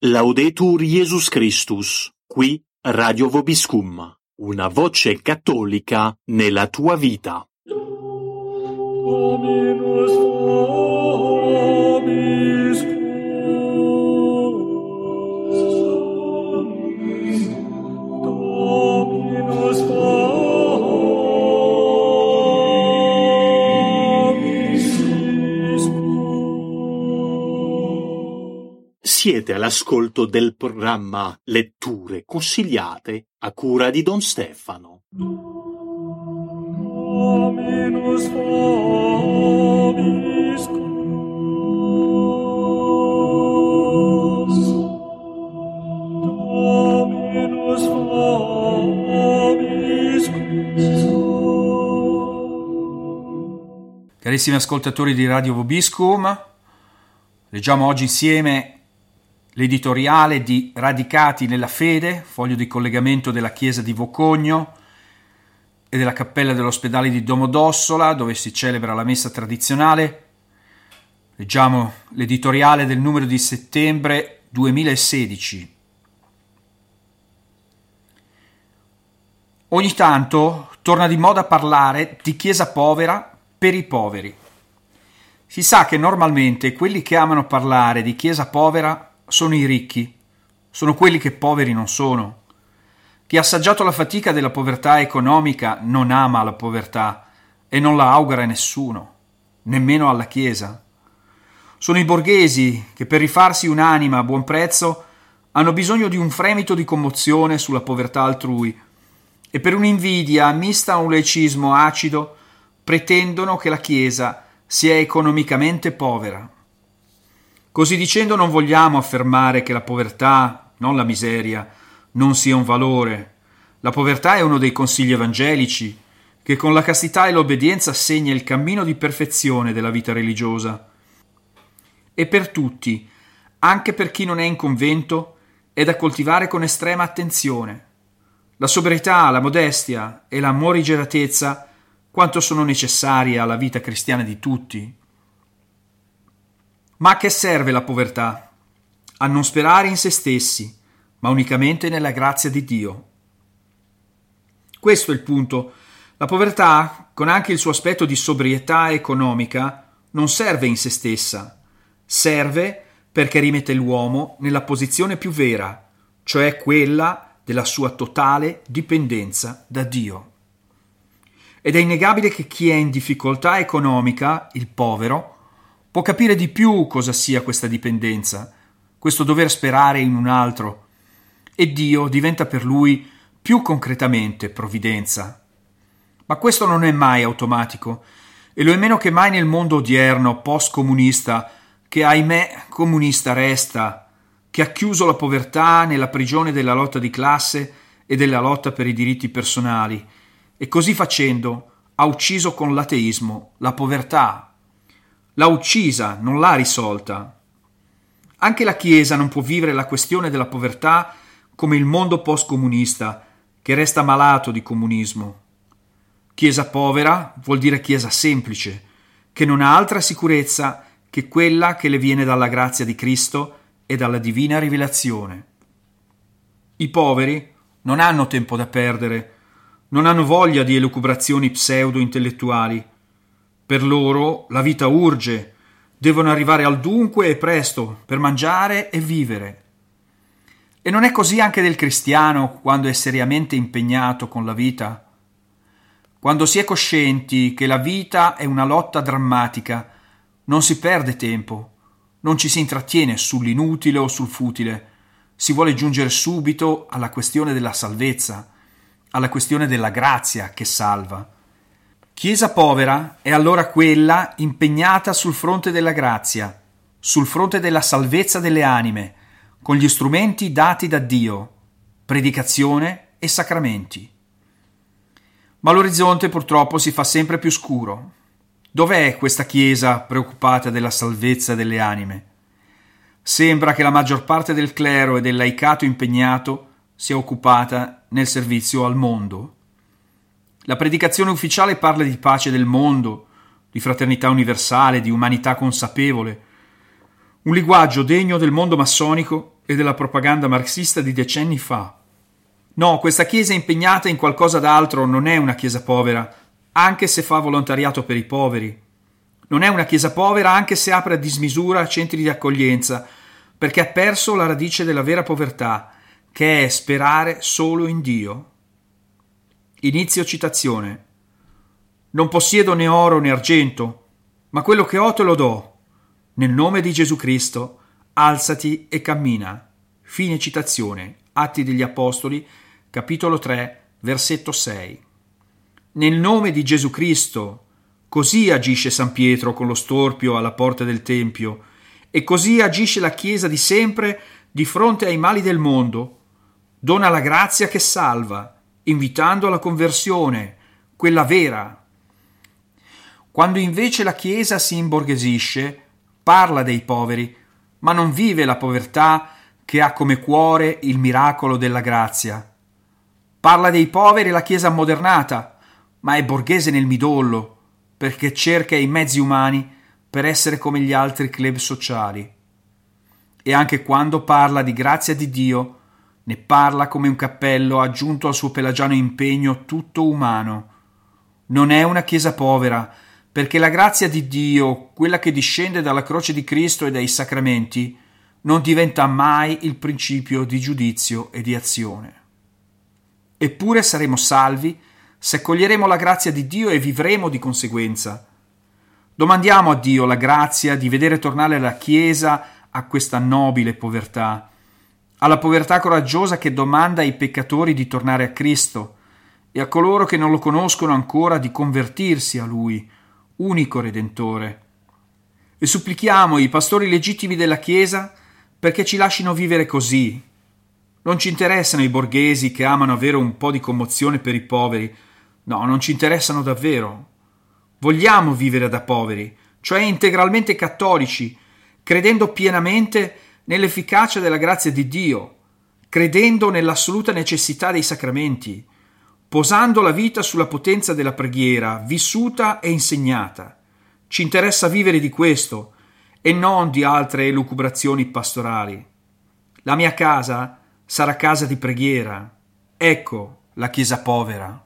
Laudetur Jesus Christus, qui Radio Vobiscum, una voce cattolica nella tua vita. Dominus vobiscum. Dominus vobiscum. Siete all'ascolto del programma Letture Consigliate a cura di Don Stefano. Dominus vobiscum. Dominus vobiscum. Carissimi ascoltatori di Radio Vobiscum, leggiamo oggi insieme l'editoriale di Radicati nella Fede, foglio di collegamento della chiesa di Vocogno e della cappella dell'ospedale di Domodossola, dove si celebra la messa tradizionale. Leggiamo l'editoriale del numero di settembre 2016. Ogni tanto torna di moda parlare di chiesa povera per i poveri. Si sa che normalmente quelli che amano parlare di chiesa povera sono i ricchi, sono quelli che poveri non sono. Chi ha assaggiato la fatica della povertà economica non ama la povertà e non la augura a nessuno, nemmeno alla Chiesa. Sono i borghesi che per rifarsi un'anima a buon prezzo hanno bisogno di un fremito di commozione sulla povertà altrui e per un'invidia mista a un laicismo acido pretendono che la Chiesa sia economicamente povera. Così dicendo non vogliamo affermare che la povertà, non la miseria, non sia un valore. La povertà è uno dei consigli evangelici che con la castità e l'obbedienza segna il cammino di perfezione della vita religiosa. E per tutti, anche per chi non è in convento, è da coltivare con estrema attenzione. La sobrietà, la modestia e la morigeratezza quanto sono necessarie alla vita cristiana di tutti. Ma a che serve la povertà? A non sperare in se stessi, ma unicamente nella grazia di Dio. Questo è il punto. La povertà, con anche il suo aspetto di sobrietà economica, non serve in se stessa. Serve perché rimette l'uomo nella posizione più vera, cioè quella della sua totale dipendenza da Dio. Ed è innegabile che chi è in difficoltà economica, il povero, può capire di più cosa sia questa dipendenza, questo dover sperare in un altro, e Dio diventa per lui più concretamente provvidenza. Ma questo non è mai automatico, e lo è meno che mai nel mondo odierno post-comunista, che ahimè comunista resta, che ha chiuso la povertà nella prigione della lotta di classe e della lotta per i diritti personali, e così facendo ha ucciso con l'ateismo la povertà. L'ha uccisa, non l'ha risolta. Anche la Chiesa non può vivere la questione della povertà come il mondo post-comunista, che resta malato di comunismo. Chiesa povera vuol dire Chiesa semplice, che non ha altra sicurezza che quella che le viene dalla grazia di Cristo e dalla divina rivelazione. I poveri non hanno tempo da perdere, non hanno voglia di elucubrazioni pseudo-intellettuali. Per loro la vita urge, devono arrivare al dunque e presto per mangiare e vivere. E non è così anche del cristiano quando è seriamente impegnato con la vita? Quando si è coscienti che la vita è una lotta drammatica, non si perde tempo, non ci si intrattiene sull'inutile o sul futile, si vuole giungere subito alla questione della salvezza, alla questione della grazia che salva. Chiesa povera è allora quella impegnata sul fronte della grazia, sul fronte della salvezza delle anime, con gli strumenti dati da Dio, predicazione e sacramenti. Ma l'orizzonte purtroppo si fa sempre più scuro. Dov'è questa Chiesa preoccupata della salvezza delle anime? Sembra che la maggior parte del clero e del laicato impegnato sia occupata nel servizio al mondo. La predicazione ufficiale parla di pace del mondo, di fraternità universale, di umanità consapevole. Un linguaggio degno del mondo massonico e della propaganda marxista di decenni fa. No, questa Chiesa impegnata in qualcosa d'altro non è una Chiesa povera, anche se fa volontariato per i poveri. Non è una Chiesa povera anche se apre a dismisura centri di accoglienza, perché ha perso la radice della vera povertà, che è sperare solo in Dio. Inizio citazione. Non possiedo né oro né argento, ma quello che ho te lo do. Nel nome di Gesù Cristo, alzati e cammina. Fine citazione. Atti degli Apostoli, capitolo 3, versetto 6. Nel nome di Gesù Cristo, così agisce San Pietro con lo storpio alla porta del Tempio, e così agisce la Chiesa di sempre di fronte ai mali del mondo. Dona la grazia che salva, invitando alla conversione, quella vera. Quando invece la Chiesa si imborghesisce, parla dei poveri, ma non vive la povertà che ha come cuore il miracolo della grazia. Parla dei poveri la Chiesa ammodernata, ma è borghese nel midollo, perché cerca i mezzi umani per essere come gli altri club sociali. E anche quando parla di grazia di Dio, ne parla come un cappello aggiunto al suo pelagiano impegno tutto umano. Non è una Chiesa povera, perché la grazia di Dio, quella che discende dalla croce di Cristo e dai sacramenti, non diventa mai il principio di giudizio e di azione. Eppure saremo salvi se accoglieremo la grazia di Dio e vivremo di conseguenza. Domandiamo a Dio la grazia di vedere tornare la Chiesa a questa nobile povertà, alla povertà coraggiosa che domanda ai peccatori di tornare a Cristo e a coloro che non lo conoscono ancora di convertirsi a Lui, unico Redentore. E supplichiamo i pastori legittimi della Chiesa perché ci lascino vivere così. Non ci interessano i borghesi che amano avere un po' di commozione per i poveri. No, non ci interessano davvero. Vogliamo vivere da poveri, cioè integralmente cattolici, credendo pienamente nell'efficacia della grazia di Dio, credendo nell'assoluta necessità dei sacramenti, posando la vita sulla potenza della preghiera, vissuta e insegnata. Ci interessa vivere di questo e non di altre elucubrazioni pastorali. La mia casa sarà casa di preghiera. Ecco la Chiesa povera.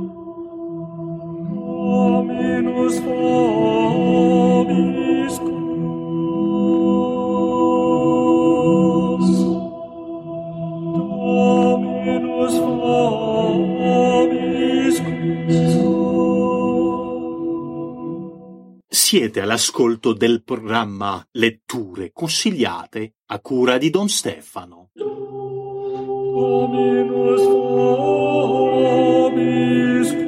Dominus vobiscum. Dominus vobiscum. Siete all'ascolto del programma Letture consigliate a cura di Don Stefano. Dominus vobiscum.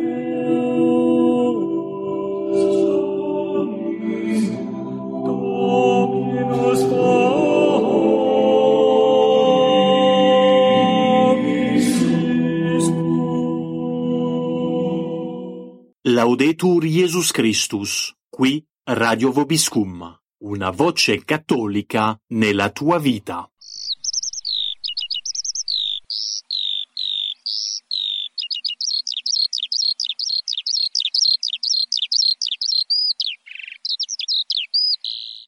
Dominus vobiscum. Laudetur Jesus Christus, qui Radio Vobiscum, una voce cattolica nella tua vita.